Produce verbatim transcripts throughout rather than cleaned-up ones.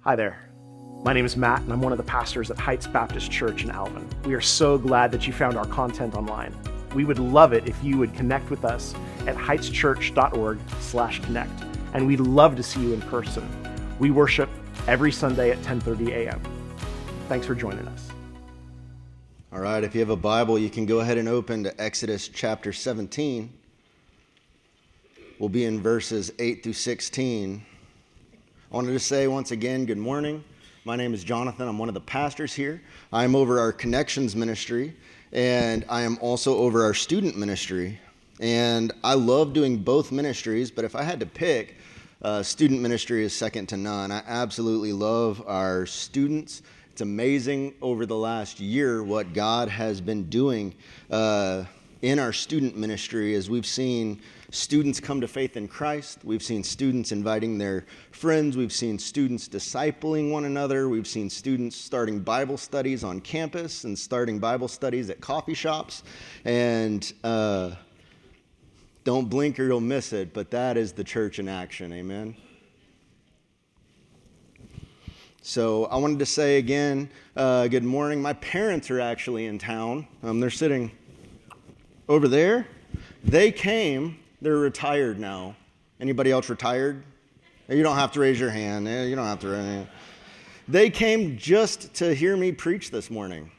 Hi there. My name is Matt, and I'm one of the pastors at Heights Baptist Church in Alvin. We are so glad that you found our content online. We would love it if you would connect with us at heightschurch.org slash connect, and we'd love to see you in person. We worship every Sunday at ten thirty a.m. Thanks for joining us. All right, if you have a Bible, you can go ahead and open to Exodus chapter seventeen. We'll be in verses eight through sixteen. I wanted to say once again, good morning. My name is Jonathan. I'm one of the pastors here. I'm over our Connections ministry, and I am also over our student ministry. And I love doing both ministries, but if I had to pick, uh, student ministry is second to none. I absolutely love our students. It's amazing over the last year what God has been doing uh, in our student ministry as we've seen students come to faith in Christ. We've seen students inviting their friends. We've seen students discipling one another. We've seen students starting Bible studies on campus and starting Bible studies at coffee shops. And uh, don't blink or you'll miss it, but that is the church in action. Amen. So I wanted to say again, uh, good morning. My parents are actually in town. Um, they're sitting over there. They came. They're retired now. Anybody else retired? You don't have to raise your hand. You don't have to raise your hand. They came just to hear me preach this morning.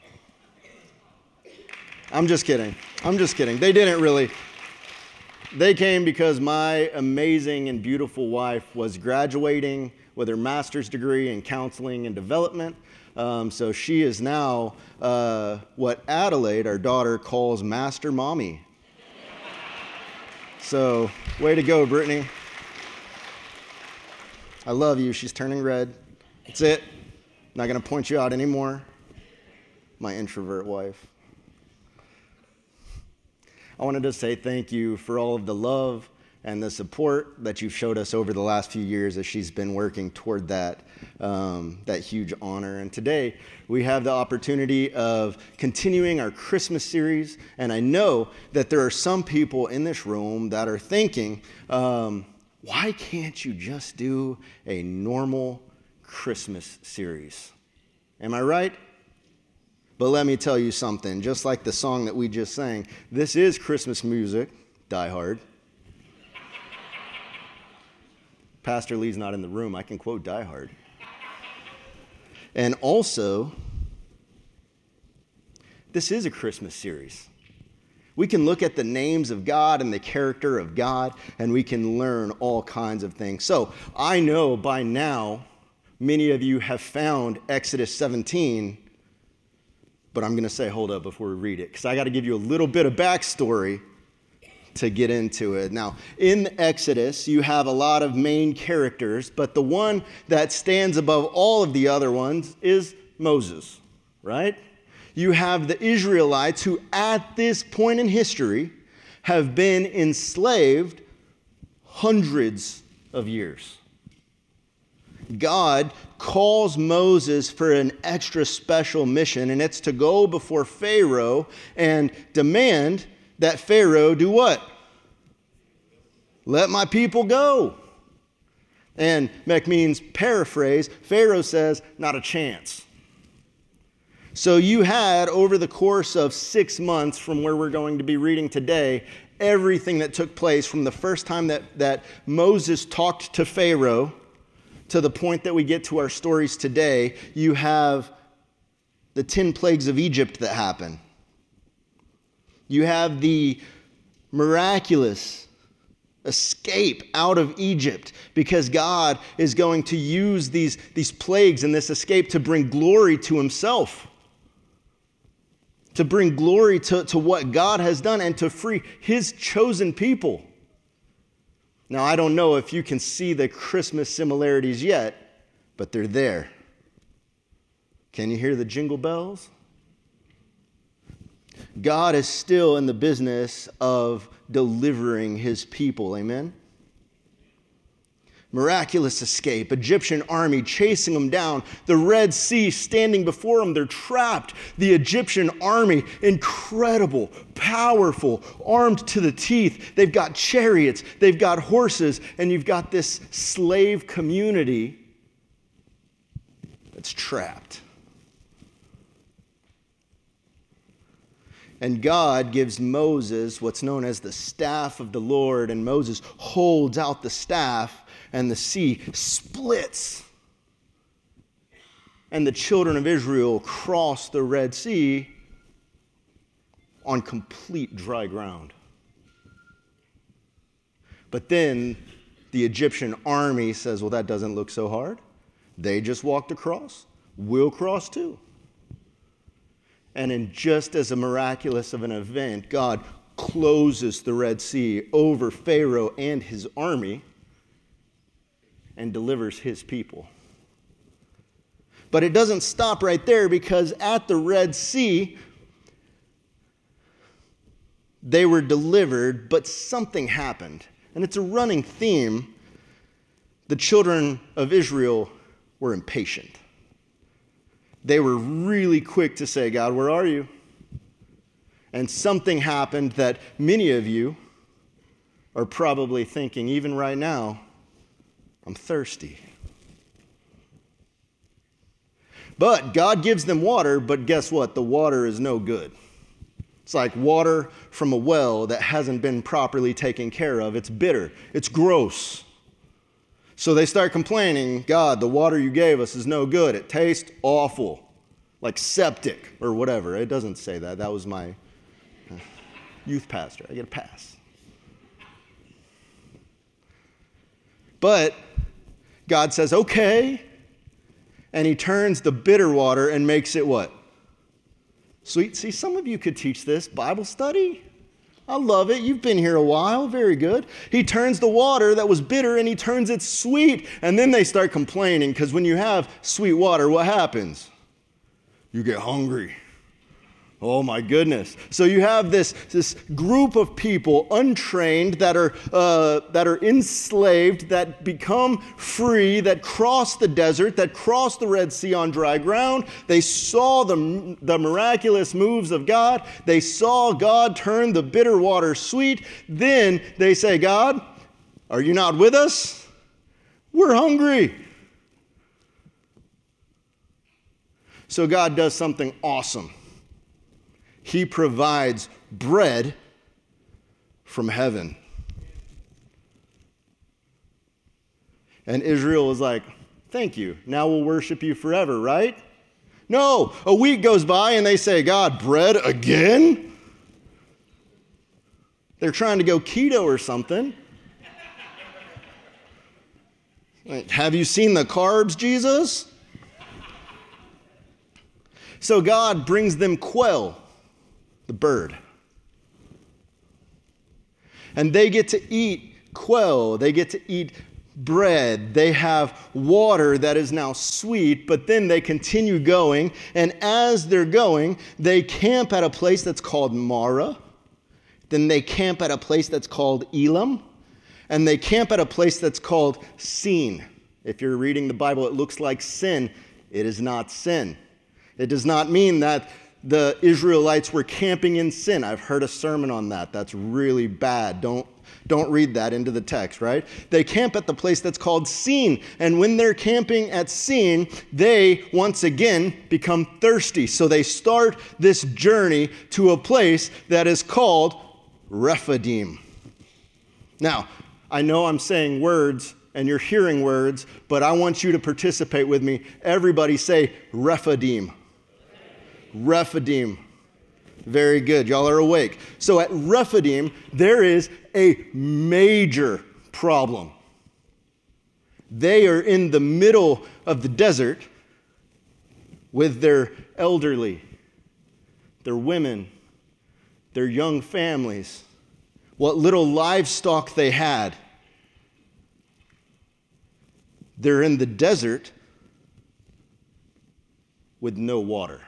I'm just kidding. I'm just kidding. They didn't really. They came because my amazing and beautiful wife was graduating with her master's degree in counseling and development. Um, so she is now uh, what Adelaide, our daughter, calls Master Mommy. So, way to go, Brittany. I love you. She's turning red. That's it. Not going to point you out anymore. My introvert wife. I wanted to say thank you for all of the love and the support that you've showed us over the last few years as she's been working toward that, um, that huge honor. And today, we have the opportunity of continuing our Christmas series. And I know that there are some people in this room that are thinking, um, why can't you just do a normal Christmas series? Am I right? But let me tell you something. Just like the song that we just sang, this is Christmas music, Die Hard. Pastor Lee's not in the room. I can quote Die Hard. And also, this is a Christmas series. We can look at the names of God and the character of God, and we can learn all kinds of things. So I know by now, many of you have found Exodus seventeen, but I'm going to say, hold up before we read it, because I got to give you a little bit of backstory to get into it. Now, in Exodus, you have a lot of main characters, but the one that stands above all of the other ones is Moses, right? You have the Israelites who, at this point in history, have been enslaved hundreds of years. God calls Moses for an extra special mission, and it's to go before Pharaoh and demand that Pharaoh do what? Let my people go. And that means, paraphrase, Pharaoh says, not a chance. So you had, over the course of six months from where we're going to be reading today, everything that took place from the first time that, that Moses talked to Pharaoh to the point that we get to our stories today. You have the ten plagues of Egypt that happen. You have the miraculous escape out of Egypt because God is going to use these, these plagues and this escape to bring glory to himself, to bring glory to, to what God has done and to free his chosen people. Now, I don't know if you can see the Christmas similarities yet, but they're there. Can you hear the jingle bells? God is still in the business of delivering his people. Amen? Miraculous escape, Egyptian army chasing them down, the Red Sea standing before them. They're trapped. The Egyptian army, incredible, powerful, armed to the teeth. They've got chariots, they've got horses, and you've got this slave community It's trapped. And God gives Moses what's known as the staff of the Lord, and Moses holds out the staff, and the sea splits. And the children of Israel cross the Red Sea on complete dry ground. But then the Egyptian army says, well, that doesn't look so hard. They just walked across. We'll cross too. And in just as a miraculous of an event, God closes the Red Sea over Pharaoh and his army and delivers his people. But it doesn't stop right there, because at the Red Sea, they were delivered, but something happened. And it's a running theme. The children of Israel were impatient. They were really quick to say, God, where are you? And something happened that many of you are probably thinking, even right now, I'm thirsty. But God gives them water, but guess what? The water is no good. It's like water from a well that hasn't been properly taken care of. It's bitter. It's gross. So they start complaining, God, the water you gave us is no good. It tastes awful, like septic or whatever. It doesn't say that. That was my youth pastor. I get a pass. But God says, okay. And he turns the bitter water and makes it what? Sweet. See, some of you could teach this Bible study. I love it. You've been here a while. Very good. He turns the water that was bitter and he turns it sweet. And then they start complaining, because when you have sweet water, what happens? You get hungry. Oh my goodness. So you have this, this group of people, untrained, that are, uh, that are enslaved, that become free, that cross the desert, that cross the Red Sea on dry ground. They saw the, the miraculous moves of God. They saw God turn the bitter water sweet. Then they say, God, are you not with us? We're hungry. So God does something awesome. He provides bread from heaven. And Israel is like, thank you. Now we'll worship you forever, right? No, a week goes by and they say, God, bread again? They're trying to go keto or something. Like, have you seen the carbs, Jesus? So God brings them quail, the bird. And they get to eat quail. They get to eat bread. They have water that is now sweet, but then they continue going. And as they're going, they camp at a place that's called Marah. Then they camp at a place that's called Elam. And they camp at a place that's called Sin. If you're reading the Bible, it looks like sin. It is not sin. It does not mean that the Israelites were camping in sin. I've heard a sermon on that. That's really bad. Don't, don't read that into the text, right? They camp at the place that's called Sin. And when they're camping at Sin, they once again become thirsty. So they start this journey to a place that is called Rephidim. Now, I know I'm saying words and you're hearing words, but I want you to participate with me. Everybody say Rephidim. Rephidim. Very good. Y'all are awake. So at Rephidim, there is a major problem. They are in the middle of the desert with their elderly, their women, their young families, what little livestock they had. They're in the desert with no water.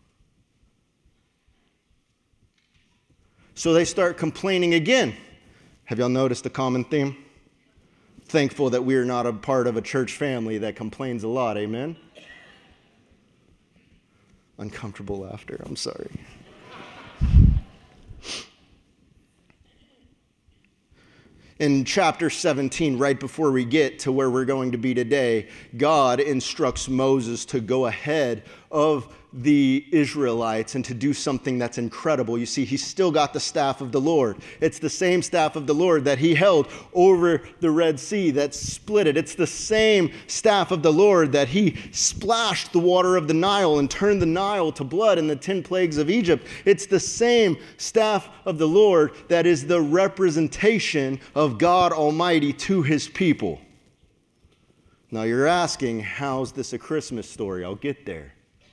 So they start complaining again. Have y'all noticed the common theme? Thankful that we are not a part of a church family that complains a lot, amen? Uncomfortable laughter, I'm sorry. In chapter seventeen, right before we get to where we're going to be today, God instructs Moses to go ahead of the Israelites and to do something that's incredible. You see, he's still got the staff of the Lord. It's the same staff of the Lord that he held over the Red Sea that split it. It's the same staff of the Lord that he splashed the water of the Nile and turned the Nile to blood in the ten plagues of Egypt. It's the same staff of the Lord that is the representation of God Almighty to his people. Now you're asking, how's this a Christmas story? I'll get there.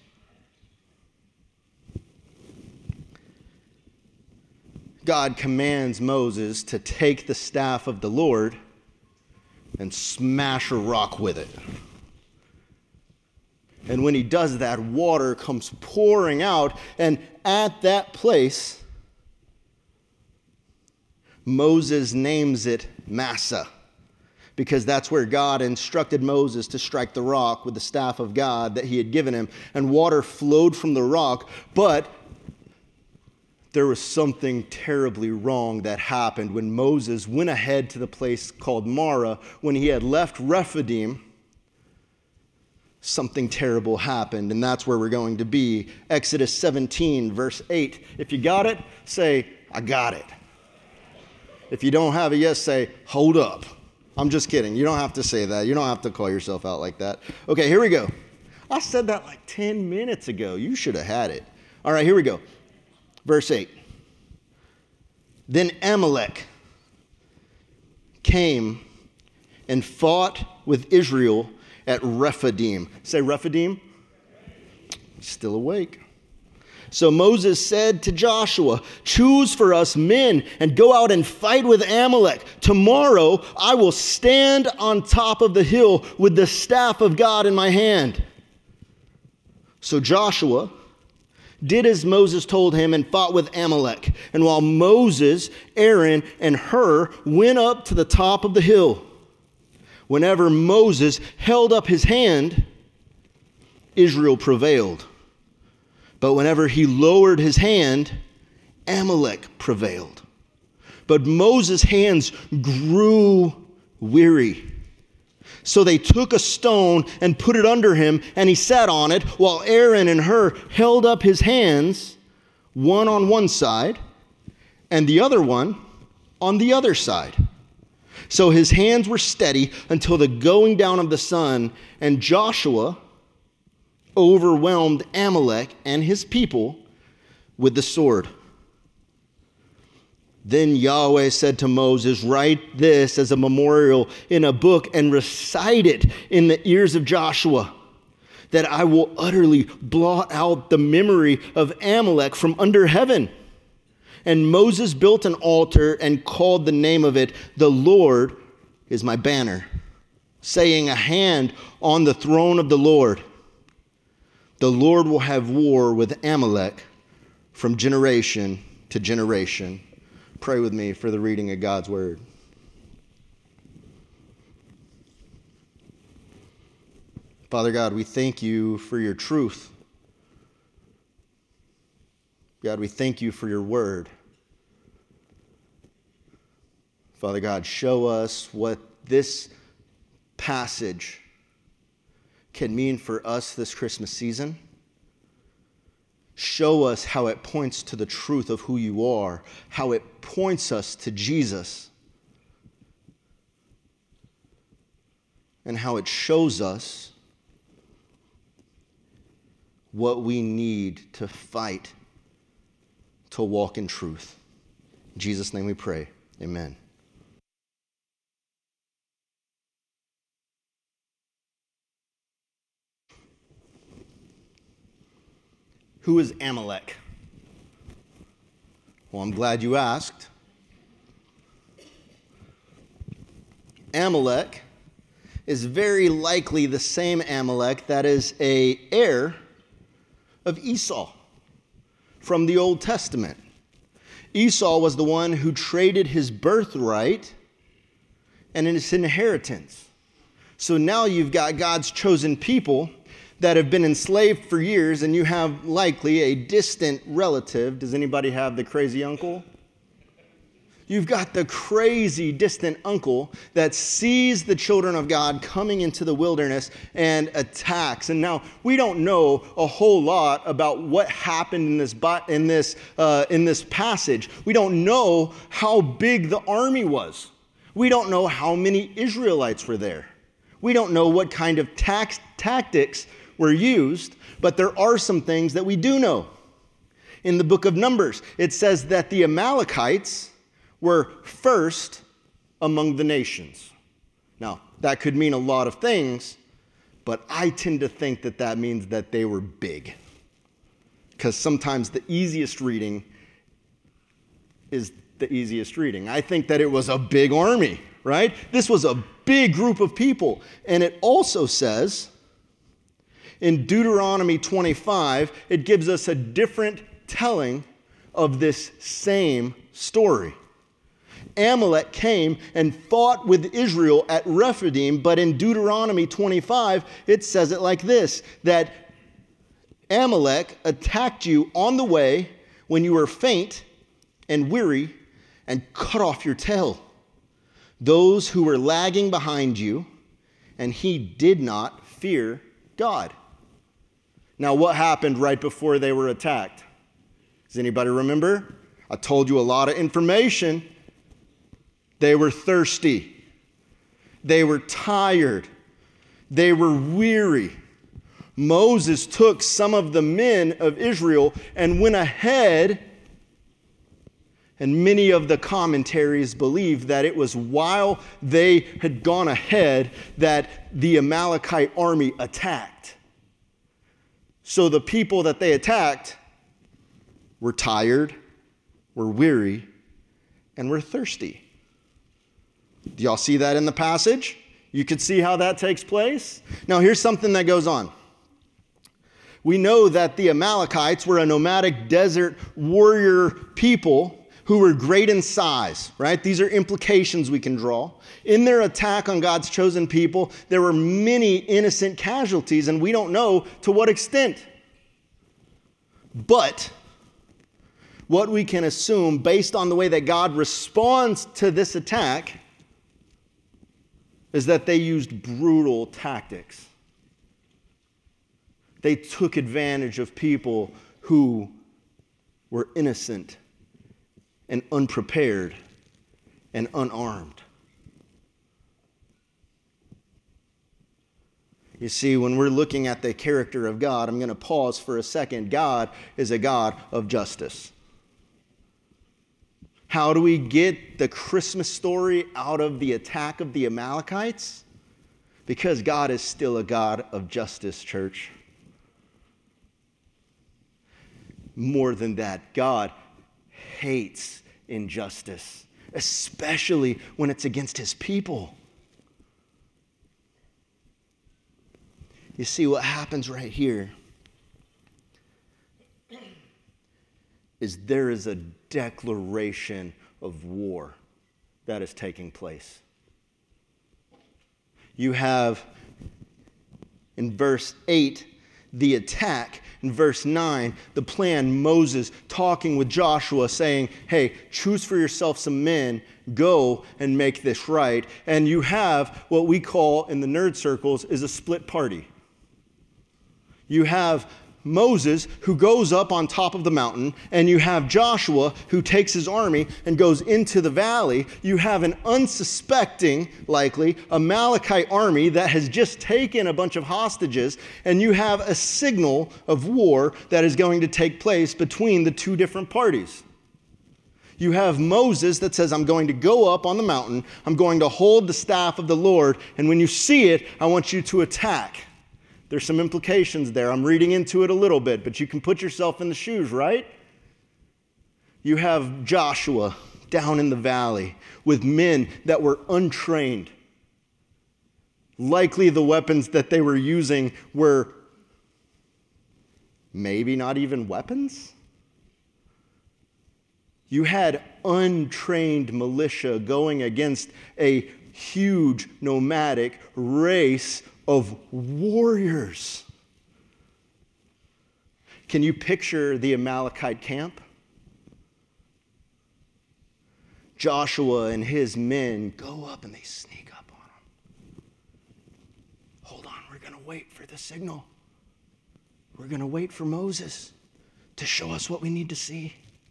God commands Moses to take the staff of the Lord and smash a rock with it. And when he does that, water comes pouring out. And at that place, Moses names it Massah, because that's where God instructed Moses to strike the rock with the staff of God that he had given him. And water flowed from the rock, but there was something terribly wrong that happened when Moses went ahead to the place called Marah. When he had left Rephidim, something terrible happened, and that's where we're going to be. Exodus seventeen, verse eight. If you got it, say, I got it. If you don't have it yet, say, hold up. I'm just kidding. You don't have to say that. You don't have to call yourself out like that. Okay, here we go. I said that like ten minutes ago. You should have had it. All right, here we go. Verse eight. Then Amalek came and fought with Israel at Rephidim. Say Rephidim. Still awake. So Moses said to Joshua, choose for us men and go out and fight with Amalek. Tomorrow I will stand on top of the hill with the staff of God in my hand. So Joshua did as Moses told him and fought with Amalek. And while Moses, Aaron, and Hur went up to the top of the hill, whenever Moses held up his hand, Israel prevailed. But whenever he lowered his hand, Amalek prevailed. But Moses' hands grew weary. So they took a stone and put it under him, and he sat on it, while Aaron and Hur held up his hands, one on one side, and the other one on the other side. So his hands were steady until the going down of the sun, and Joshua overwhelmed Amalek and his people with the sword. Then Yahweh said to Moses, write this as a memorial in a book and recite it in the ears of Joshua, that I will utterly blot out the memory of Amalek from under heaven. And Moses built an altar and called the name of it, the Lord is my banner, saying, a hand on the throne of the Lord. The Lord will have war with Amalek from generation to generation. Pray with me for the reading of God's word. Father God, we thank you for your truth. God, we thank you for your word. Father God, show us what this passage can mean for us this Christmas season. Show us how it points to the truth of who you are, how it points us to Jesus, and how it shows us what we need to fight to walk in truth. In Jesus' name we pray. Amen. Who is Amalek? Well, I'm glad you asked. Amalek is very likely the same Amalek that is an heir of Esau from the Old Testament. Esau was the one who traded his birthright and his inheritance. So now you've got God's chosen people that have been enslaved for years, and you have likely a distant relative. Does anybody have the crazy uncle? You've got the crazy distant uncle that sees the children of God coming into the wilderness and attacks. And now we don't know a whole lot about what happened in this in this uh, in this passage. We don't know how big the army was. We don't know how many Israelites were there. We don't know what kind of tax, tactics were used, but there are some things that we do know. In the book of Numbers, it says that the Amalekites were first among the nations. Now, that could mean a lot of things, but I tend to think that that means that they were big. Because sometimes the easiest reading is the easiest reading. I think that it was a big army, right? This was a big group of people. And it also says in Deuteronomy twenty-five, it gives us a different telling of this same story. Amalek came and fought with Israel at Rephidim, but in Deuteronomy twenty-five, it says it like this, that Amalek attacked you on the way when you were faint and weary and cut off your tail. Those who were lagging behind you, and he did not fear God. Now, what happened right before they were attacked? Does anybody remember? I told you a lot of information. They were thirsty. They were tired. They were weary. Moses took some of the men of Israel and went ahead, and many of the commentaries believe that it was while they had gone ahead that the Amalekite army attacked. So the people that they attacked were tired, were weary, and were thirsty. Do y'all see that in the passage? You could see how that takes place. Now, here's something that goes on. We know that the Amalekites were a nomadic desert warrior people who were great in size, right? These are implications we can draw. In their attack on God's chosen people, there were many innocent casualties, and we don't know to what extent. But what we can assume, based on the way that God responds to this attack, is that they used brutal tactics. They took advantage of people who were innocent and unprepared and unarmed. You see, when we're looking at the character of God, I'm going to pause for a second. God is a God of justice. How do we get the Christmas story out of the attack of the Amalekites? Because God is still a God of justice, church. More than that, God hates injustice, especially when it's against his people. You see, what happens right here is there is a declaration of war that is taking place. You have, in verse eight, the attack. In verse nine, the plan, Moses talking with Joshua, saying, hey, choose for yourself some men, go and make this right. And you have what we call in the nerd circles is a split party. You have Moses, who goes up on top of the mountain, and you have Joshua, who takes his army and goes into the valley. You have an unsuspecting, likely, Amalekite army that has just taken a bunch of hostages, and you have a signal of war that is going to take place between the two different parties. You have Moses that says, I'm going to go up on the mountain, I'm going to hold the staff of the Lord, and when you see it, I want you to attack. There's some implications there. I'm reading into it a little bit, but you can put yourself in the shoes, right? You have Joshua down in the valley with men that were untrained. Likely the weapons that they were using were maybe not even weapons. You had untrained militia going against a huge nomadic race of warriors. Can you picture the Amalekite camp? Joshua and his men go up and they sneak up on him. Hold on, we're going to wait for the signal. We're going to wait for Moses to show us what we need to see.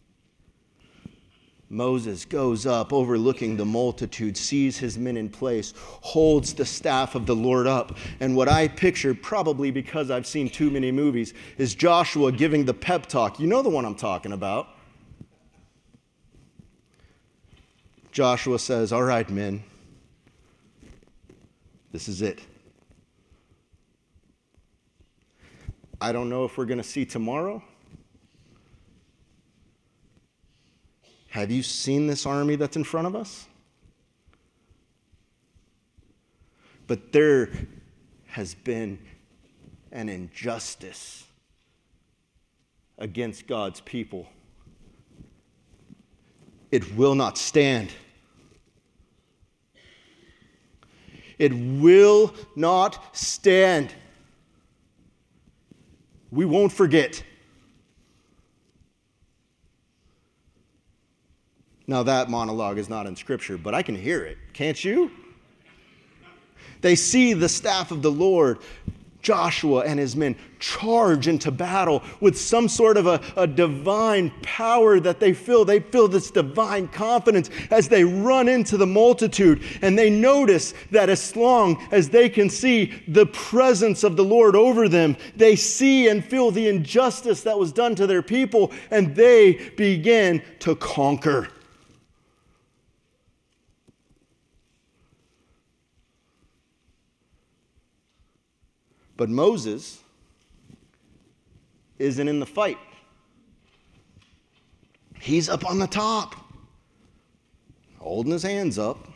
Moses goes up, overlooking the multitude, sees his men in place, holds the staff of the Lord up. And what I picture, probably because I've seen too many movies, is Joshua giving the pep talk. You know the one I'm talking about. Joshua says, all right, men, this is it. I don't know if we're going to see tomorrow. Have you seen this army that's in front of us? But there has been an injustice against God's people. It will not stand. It will not stand. We won't forget. Now, that monologue is not in Scripture, but I can hear it. Can't you? They see the staff of the Lord, Joshua and his men, charge into battle with some sort of a, a divine power that they feel. They feel this divine confidence as they run into the multitude. And they notice that as long as they can see the presence of the Lord over them, they see and feel the injustice that was done to their people, and they begin to conquer. But Moses isn't in the fight. He's up on the top, holding his hands up.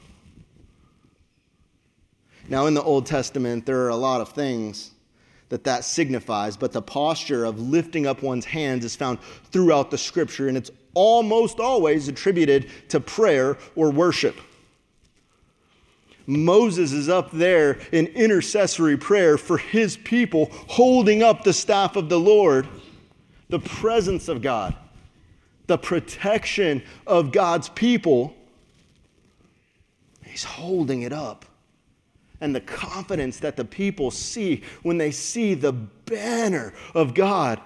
Now, in the Old Testament, there are a lot of things that that signifies, but the posture of lifting up one's hands is found throughout the Scripture, and it's almost always attributed to prayer or worship. Moses is up there in intercessory prayer for his people, holding up the staff of the Lord, the presence of God, the protection of God's people. He's holding it up. And the confidence that the people see when they see the banner of God,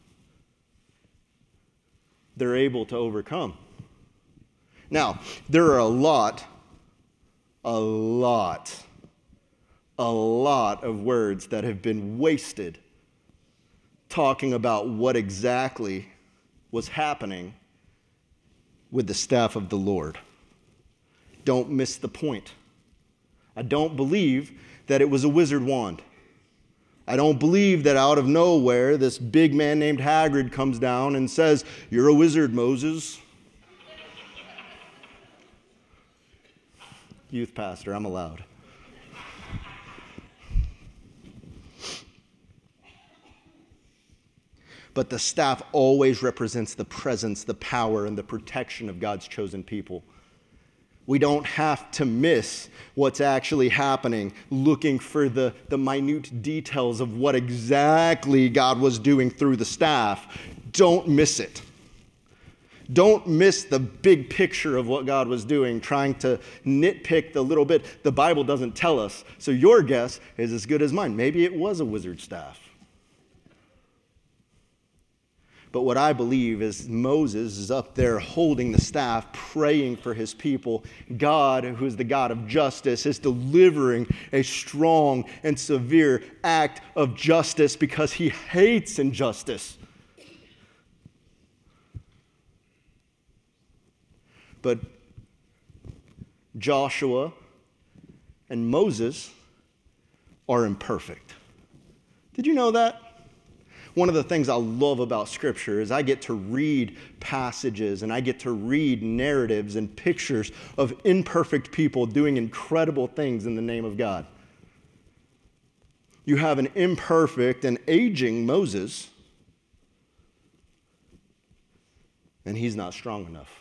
they're able to overcome. Now, there are a lot A lot, a lot of words that have been wasted talking about what exactly was happening with the staff of the Lord. Don't miss the point. I don't believe that it was a wizard wand. I don't believe that out of nowhere this big man named Hagrid comes down and says, "You're a wizard, Moses." Youth pastor, I'm allowed. But the staff always represents the presence, the power, and the protection of God's chosen people. We don't have to miss what's actually happening, looking for the, the minute details of what exactly God was doing through the staff. Don't miss it. Don't miss the big picture of what God was doing, trying to nitpick the little bit. The Bible doesn't tell us, so your guess is as good as mine. Maybe it was a wizard staff. But what I believe is Moses is up there holding the staff, praying for his people. God, who is the God of justice, is delivering a strong and severe act of justice because he hates injustice. But Joshua and Moses are imperfect. Did you know that? One of the things I love about Scripture is I get to read passages and I get to read narratives and pictures of imperfect people doing incredible things in the name of God. You have an imperfect and aging Moses, and he's not strong enough.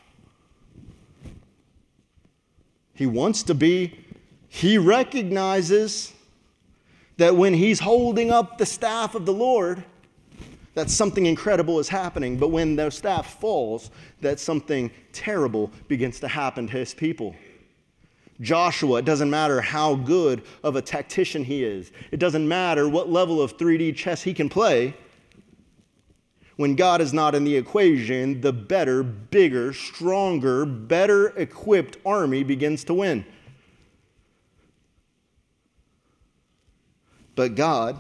He wants to be. He recognizes that when he's holding up the staff of the Lord, that something incredible is happening. But when their staff falls, that something terrible begins to happen to his people. Joshua, it doesn't matter how good of a tactician he is. It doesn't matter what level of three D chess he can play. When God is not in the equation, the better, bigger, stronger, better equipped army begins to win. But God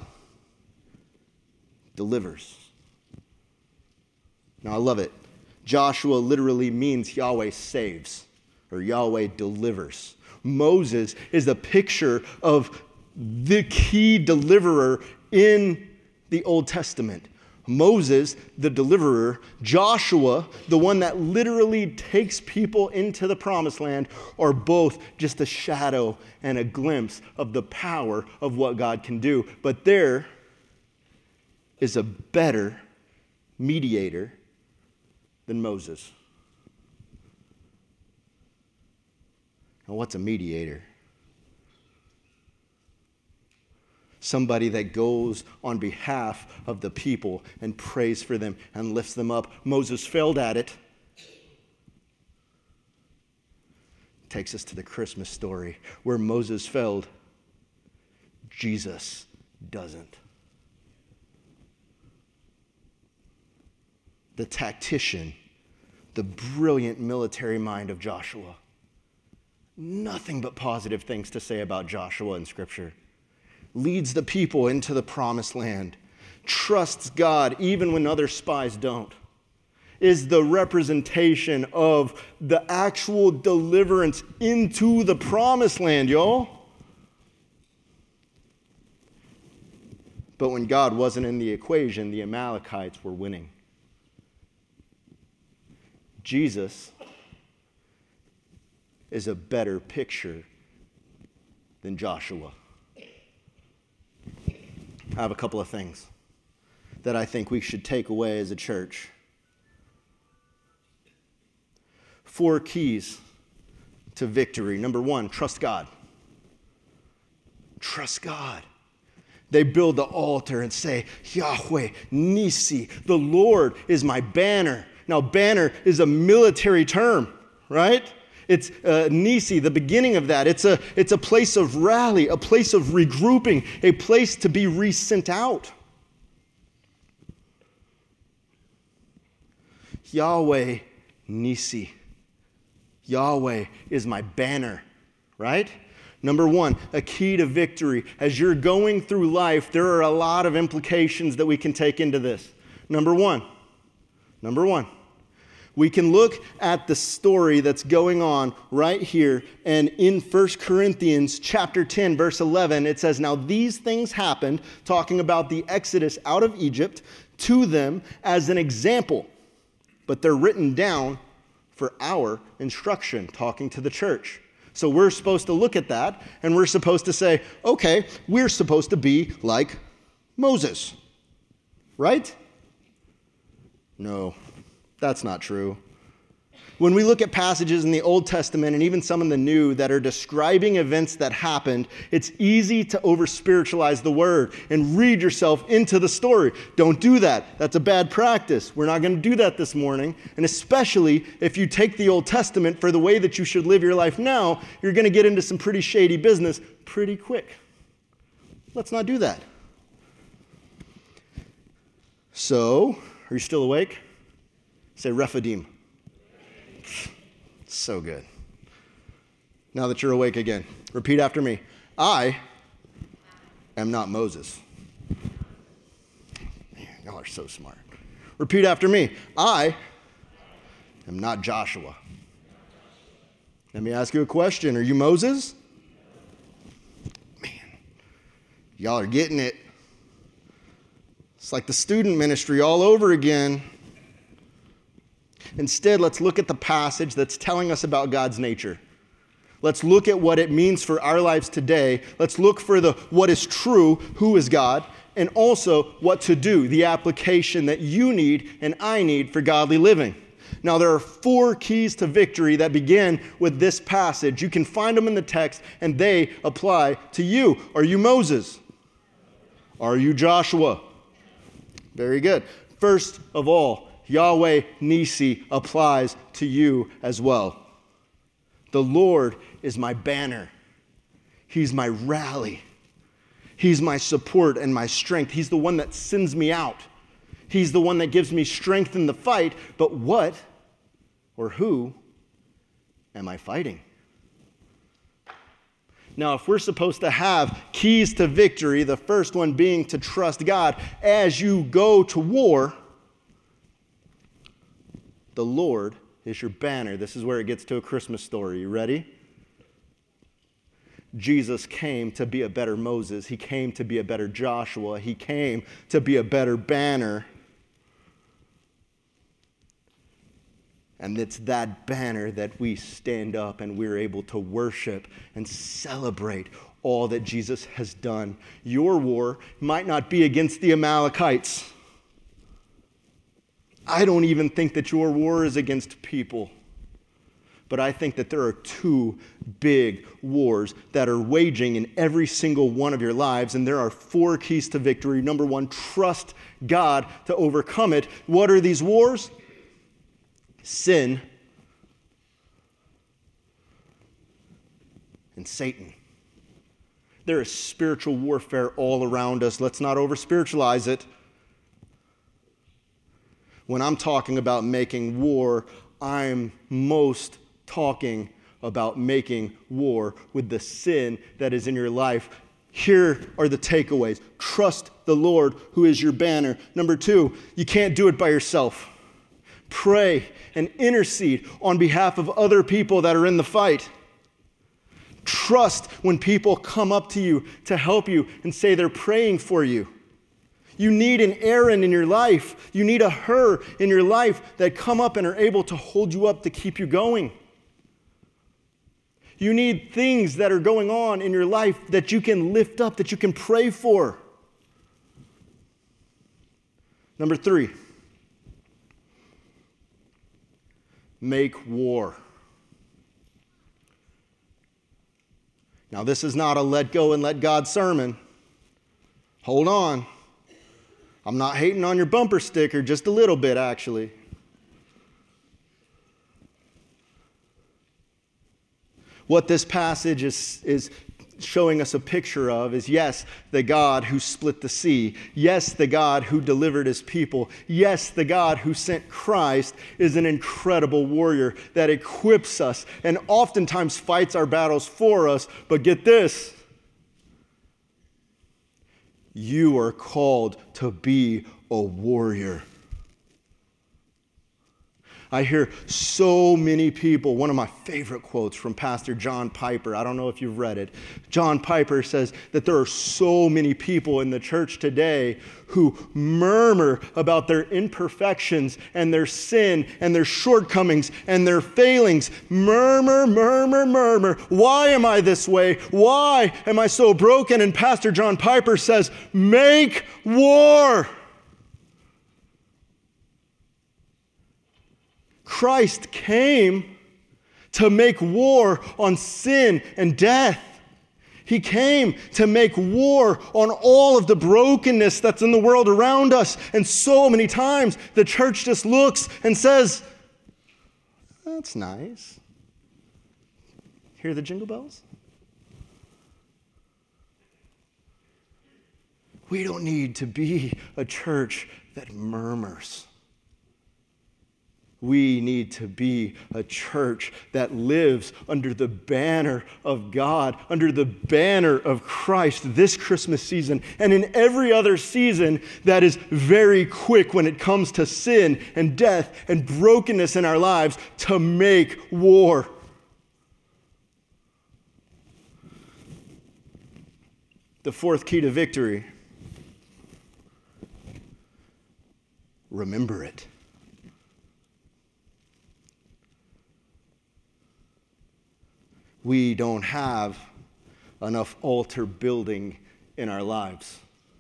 delivers. Now I love it. Joshua literally means Yahweh saves, or Yahweh delivers. Moses is a picture of the key deliverer in the Old Testament. Moses, the deliverer, Joshua, the one that literally takes people into the promised land, are both just a shadow and a glimpse of the power of what God can do. But there is a better mediator than Moses. Now, what's a mediator? Somebody that goes on behalf of the people and prays for them and lifts them up. Moses failed at it. Takes us to the Christmas story where Moses failed. Jesus doesn't. The tactician, the brilliant military mind of Joshua. Nothing but positive things to say about Joshua in Scripture. Leads the people into the promised land. Trusts God even when other spies don't. Is the representation of the actual deliverance into the promised land, y'all. But when God wasn't in the equation, the Amalekites were winning. Jesus is a better picture than Joshua. I have a couple of things that I think we should take away as a church. Four keys to victory. Number one, trust God. Trust God. They build the altar and say, Yahweh, Nisi, the Lord is my banner. Now, banner is a military term, right? It's uh, Nisi, the beginning of that. It's a, it's a place of rally, a place of regrouping, a place to be re-sent out. Yahweh, Nisi. Yahweh is my banner, right? Number one, a key to victory. As you're going through life, there are a lot of implications that we can take into this. Number one, number one. We can look at the story that's going on right here, and in First Corinthians chapter ten, verse eleven, it says, now these things happened, talking about the exodus out of Egypt, to them as an example, but they're written down for our instruction, talking to the church. So we're supposed to look at that, and we're supposed to say, okay, we're supposed to be like Moses, right? No. That's not true. When we look at passages in the Old Testament and even some in the New that are describing events that happened, it's easy to over-spiritualize the word and read yourself into the story. Don't do that. That's a bad practice. We're not going to do that this morning. And especially if you take the Old Testament for the way that you should live your life now, you're going to get into some pretty shady business pretty quick. Let's not do that. So, are you still awake? Say Rephidim. So good. Now that you're awake again, repeat after me. I am not Moses. Man, y'all are so smart. Repeat after me. I am not Joshua. Let me ask you a question. Are you Moses? Man, y'all are getting it. It's like the student ministry all over again. Instead, let's look at the passage that's telling us about God's nature. Let's look at what it means for our lives today. Let's look for the what is true, who is God, and also what to do, the application that you need and I need for godly living. Now, there are four keys to victory that begin with this passage. You can find them in the text, and they apply to you. Are you Moses? Are you Joshua? Very good. First of all, Yahweh Nisi applies to you as well. The Lord is my banner. He's my rally. He's my support and my strength. He's the one that sends me out. He's the one that gives me strength in the fight. But what or who am I fighting? Now, if we're supposed to have keys to victory, the first one being to trust God as you go to war, the Lord is your banner. This is where it gets to a Christmas story. You ready? Jesus came to be a better Moses. He came to be a better Joshua. He came to be a better banner. And it's that banner that we stand up and we're able to worship and celebrate all that Jesus has done. Your war might not be against the Amalekites. I don't even think that your war is against people. But I think that there are two big wars that are waging in every single one of your lives, and there are four keys to victory. Number one, trust God to overcome it. What are these wars? Sin and Satan. There is spiritual warfare all around us. Let's not over-spiritualize it. When I'm talking about making war, I'm most talking about making war with the sin that is in your life. Here are the takeaways. Trust the Lord who is your banner. Number two, you can't do it by yourself. Pray and intercede on behalf of other people that are in the fight. Trust when people come up to you to help you and say they're praying for you. You need an Aaron in your life. You need a Hur in your life that come up and are able to hold you up to keep you going. You need things that are going on in your life that you can lift up, that you can pray for. Number three, make war. Now, this is not a let go and let God sermon. Hold on. I'm not hating on your bumper sticker, just a little bit, actually. What this passage is, is showing us a picture of is, yes, the God who split the sea. Yes, the God who delivered his people. Yes, the God who sent Christ is an incredible warrior that equips us and oftentimes fights our battles for us. But get this. You are called to be a warrior. I hear so many people, one of my favorite quotes from Pastor John Piper, I don't know if you've read it. John Piper says that there are so many people in the church today who murmur about their imperfections and their sin and their shortcomings and their failings. Murmur, murmur, murmur. Why am I this way? Why am I so broken? And Pastor John Piper says, make war. Christ came to make war on sin and death. He came to make war on all of the brokenness that's in the world around us. And so many times the church just looks and says, that's nice. Hear the jingle bells? We don't need to be a church that murmurs. We need to be a church that lives under the banner of God, under the banner of Christ this Christmas season and in every other season that is very quick when it comes to sin and death and brokenness in our lives to make war. The fourth key to victory, remember it. We don't have enough altar building in our lives.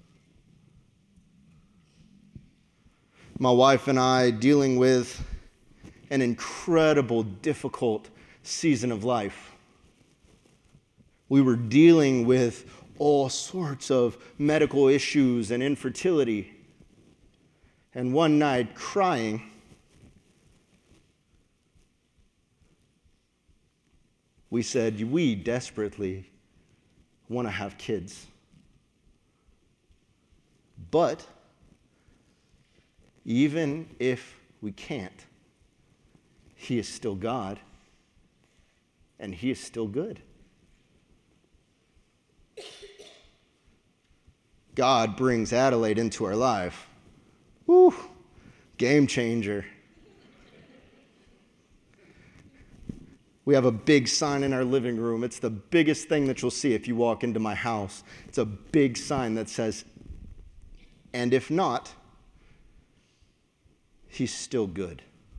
My wife and I dealing with an incredible, difficult season of life. We were dealing with all sorts of medical issues and infertility. And one night, crying, we said, we desperately want to have kids. But even if we can't, He is still God, and He is still good. God brings Adelaide into our life. Woo! Game changer. We have a big sign in our living room. It's the biggest thing that you'll see if you walk into my house. It's a big sign that says, and if not, He's still good.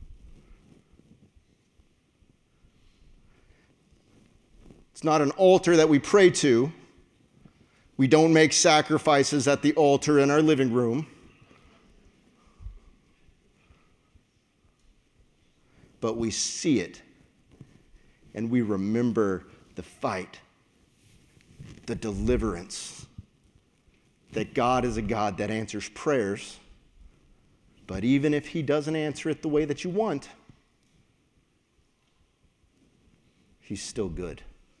It's not an altar that we pray to. We don't make sacrifices at the altar in our living room. But we see it, and we remember the fight, the deliverance, that God is a God that answers prayers, but even if He doesn't answer it the way that you want, He's still good.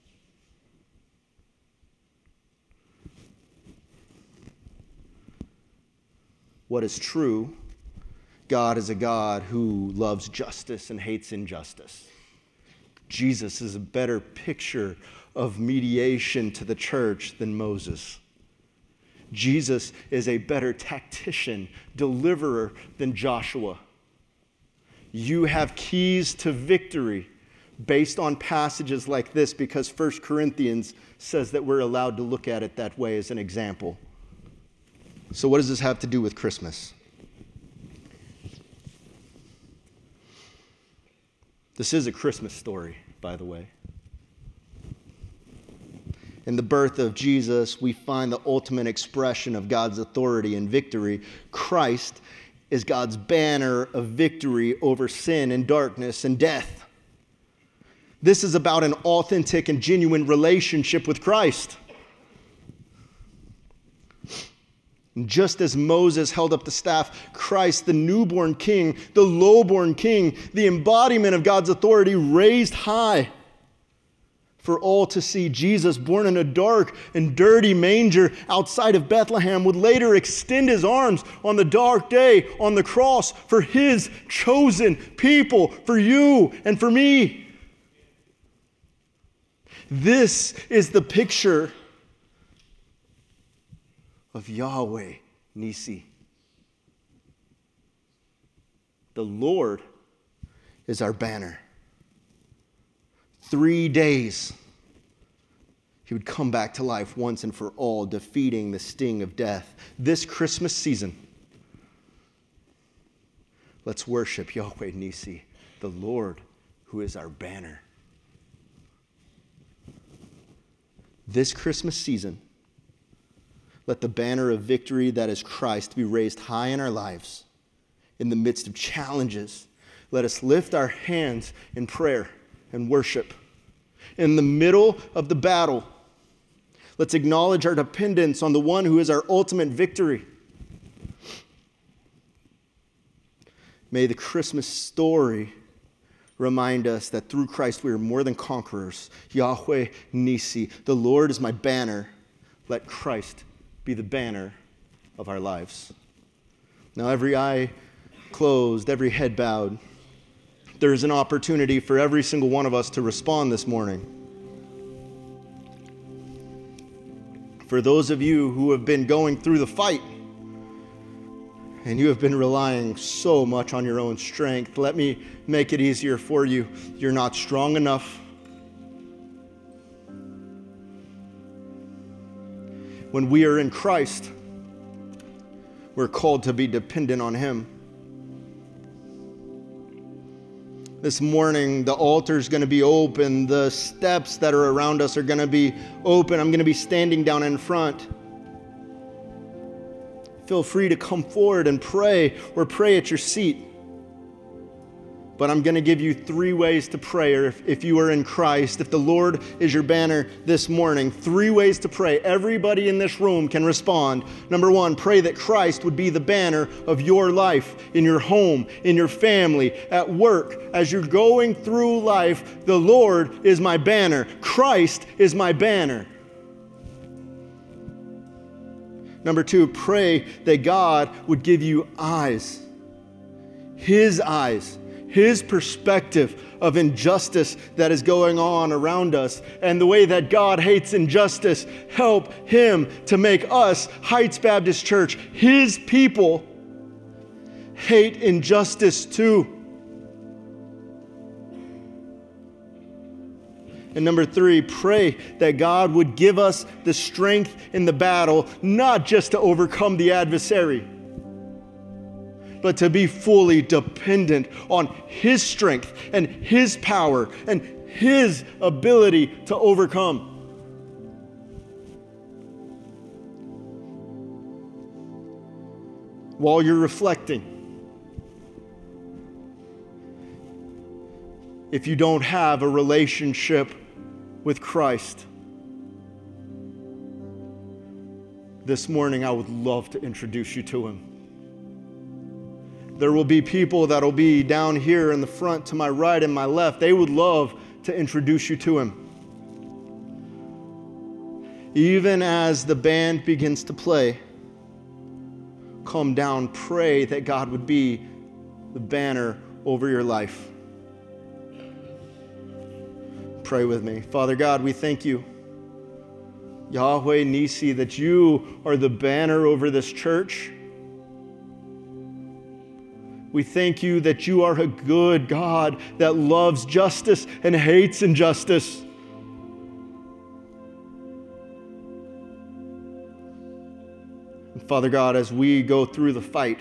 What is true, God is a God who loves justice and hates injustice. Jesus is a better picture of mediation to the church than Moses. Jesus is a better tactician, deliverer than Joshua. You have keys to victory based on passages like this because First Corinthians says that we're allowed to look at it that way as an example. So what does this have to do with Christmas? This is a Christmas story, by the way. In the birth of Jesus, we find the ultimate expression of God's authority and victory. Christ is God's banner of victory over sin and darkness and death. This is about an authentic and genuine relationship with Christ. Just as Moses held up the staff, Christ, the newborn king, the lowborn king, the embodiment of God's authority, raised high for all to see. Jesus, born in a dark and dirty manger outside of Bethlehem, would later extend His arms on the dark day on the cross for His chosen people, for you and for me. This is the picture of Yahweh Nisi. The Lord is our banner. Three days, He would come back to life once and for all, defeating the sting of death. This Christmas season, let's worship Yahweh Nisi, the Lord who is our banner. This Christmas season, let the banner of victory that is Christ be raised high in our lives. In the midst of challenges, let us lift our hands in prayer and worship. In the middle of the battle, let's acknowledge our dependence on the one who is our ultimate victory. May the Christmas story remind us that through Christ we are more than conquerors. Yahweh Nisi, the Lord is my banner. Let Christ be the banner of our lives. Now, every eye closed, every head bowed. There's an opportunity for every single one of us to respond this morning. For those of you who have been going through the fight and you have been relying so much on your own strength, let me make it easier for you. You're not strong enough. When we are in Christ, we're called to be dependent on Him. This morning, the altar is going to be open. The steps that are around us are going to be open. I'm going to be standing down in front. Feel free to come forward and pray or pray at your seat. But I'm going to give you three ways to pray, or if, if you are in Christ, if the Lord is your banner this morning, three ways to pray. Everybody in this room can respond. Number one, pray that Christ would be the banner of your life, in your home, in your family, at work. As you're going through life, the Lord is my banner. Christ is my banner. Number two, pray that God would give you eyes, His eyes, His perspective of injustice that is going on around us, and the way that God hates injustice. Help Him to make us, Heights Baptist Church, His people, hate injustice too. And number three, pray that God would give us the strength in the battle, not just to overcome the adversary, but to be fully dependent on His strength and His power and His ability to overcome. While you're reflecting, if you don't have a relationship with Christ, this morning I would love to introduce you to Him. There will be people that will be down here in the front to my right and my left. They would love to introduce you to Him. Even as the band begins to play, calm down, pray that God would be the banner over your life. Pray with me. Father God, we thank you, Yahweh Nisi, that you are the banner over this church. We thank you that you are a good God that loves justice and hates injustice. And Father God, as we go through the fight,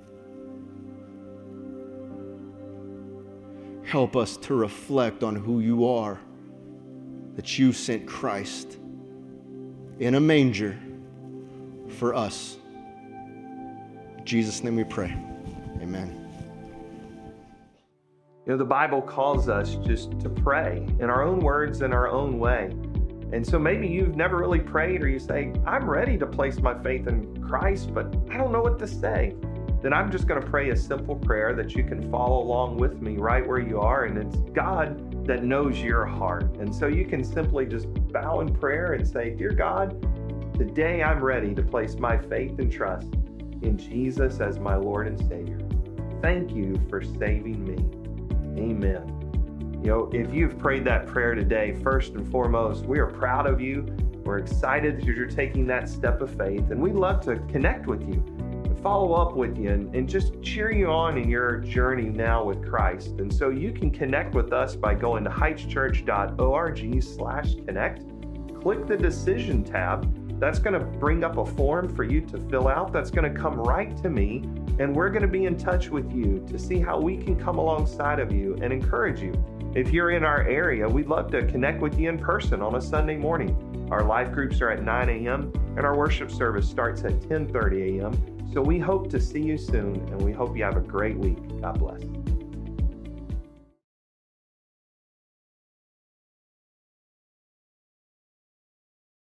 help us to reflect on who you are, that you sent Christ in a manger for us. In Jesus' name we pray. Amen. You know, the Bible calls us just to pray in our own words, in our own way. And so maybe you've never really prayed, or you say, I'm ready to place my faith in Christ, but I don't know what to say. Then I'm just going to pray a simple prayer that you can follow along with me right where you are. And it's God that knows your heart. And so you can simply just bow in prayer and say, Dear God, today I'm ready to place my faith and trust in Jesus as my Lord and Savior. Thank you for saving me. Amen. You know, if you've prayed that prayer today, first and foremost, we are proud of you. We're excited that you're taking that step of faith, and we'd love to connect with you, follow up with you, and, and just cheer you on in your journey now with Christ. And so you can connect with us by going to heightschurch.org slash connect. Click the decision tab. That's going to bring up a form for you to fill out. That's going to come right to me, and we're going to be in touch with you to see how we can come alongside of you and encourage you. If you're in our area, we'd love to connect with you in person on a Sunday morning. Our life groups are at nine a.m. and our worship service starts at ten thirty a.m. So we hope to see you soon, and we hope you have a great week. God bless.